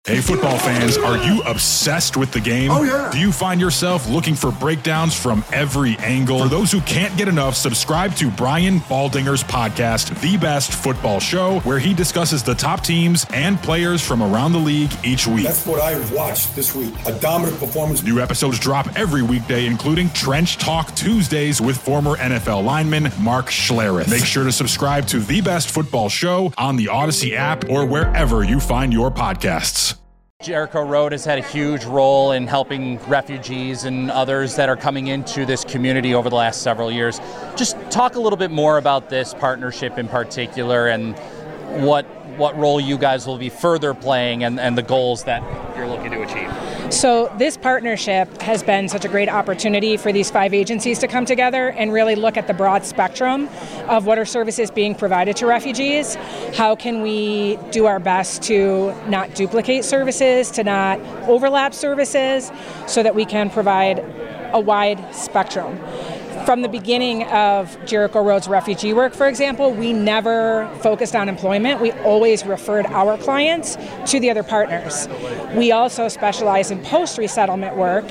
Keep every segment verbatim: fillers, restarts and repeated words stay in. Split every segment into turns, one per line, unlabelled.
Hey, football fans, are you obsessed with the game?
Oh, yeah.
Do you find yourself looking for breakdowns from every angle? For those who can't get enough, subscribe to Brian Baldinger's podcast, The Best Football Show, where he discusses the top teams and players from around the league each week.
That's what I watched this week. A dominant performance.
New episodes drop every weekday, including Trench Talk Tuesdays with former N F L lineman Mark Schlereth. Make sure to subscribe to The Best Football Show on the Odyssey app or wherever you find your podcasts.
Jericho Road has had a huge role in helping refugees and others that are coming into this community over the last several years. Just talk a little bit more about this partnership in particular and what what role you guys will be further playing and, and the goals that you're looking to achieve.
So this partnership has been such a great opportunity for these five agencies to come together and really look at the broad spectrum of what are services being provided to refugees. How can we do our best to not duplicate services, to not overlap services, so that we can provide a wide spectrum. From the beginning of Jericho Road's refugee work, for example, we never focused on employment. We always referred our clients to the other partners. We also specialize in post-resettlement work,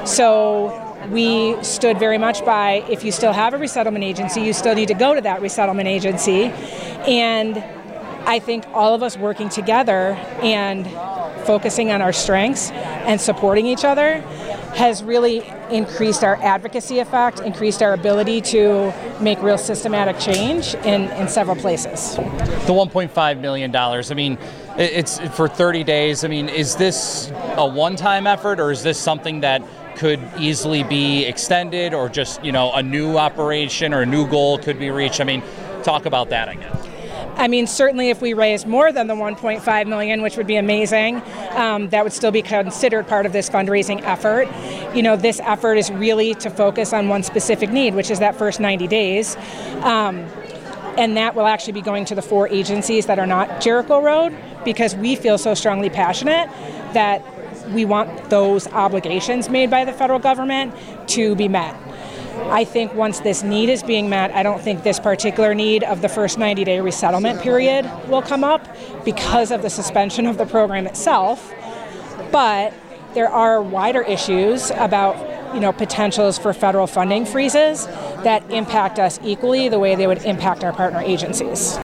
so we stood very much by, if you still have a resettlement agency, you still need to go to that resettlement agency. And I think all of us working together and focusing on our strengths and supporting each other has really increased our advocacy effect, increased our ability to make real systematic change in, in several places.
The one point five million dollars, I mean, it's for thirty days. I mean, is this a one-time effort, or is this something that could easily be extended, or just, you know, a new operation or a new goal could be reached? I mean, talk about that, I guess.
I mean, certainly if we raise more than the one point five million dollars, which would be amazing, um, that would still be considered part of this fundraising effort. You know, this effort is really to focus on one specific need, which is that first ninety days. Um, and that will actually be going to the four agencies that are not Jericho Road, because we feel so strongly passionate that we want those obligations made by the federal government to be met. I think once this need is being met, I don't think this particular need of the first ninety-day resettlement period will come up because of the suspension of the program itself. But there are wider issues about, you know, potentials for federal funding freezes that impact us equally the way they would impact our partner agencies.